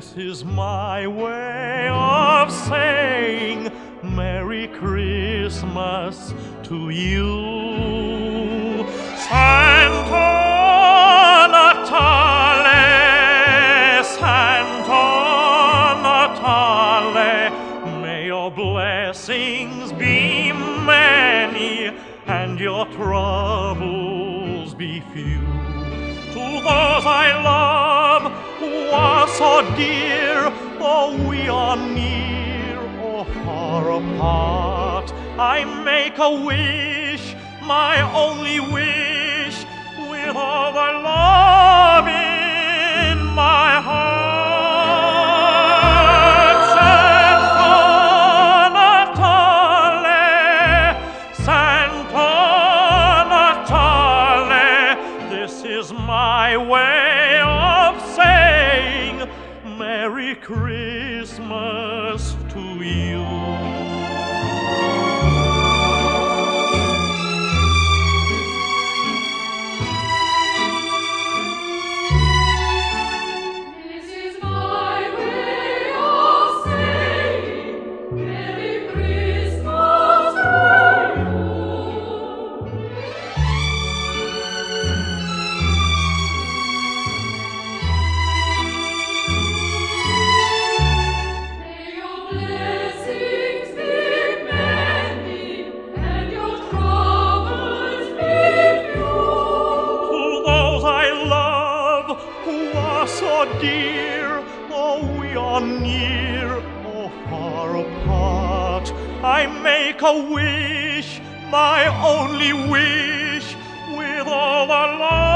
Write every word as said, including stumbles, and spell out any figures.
This is my way of saying Merry Christmas to you. Santa Natale, Santa Natale, may your blessings be many and your troubles be few. To those I love who are so dear, though we are near or far apart, I make a wish, my only wish, with all the love in my heart. Santa Natale, Santa Natale, this is my way of saying Merry Christmas to you. So dear, though we are near or far apart, I make a wish, my only wish, with all the love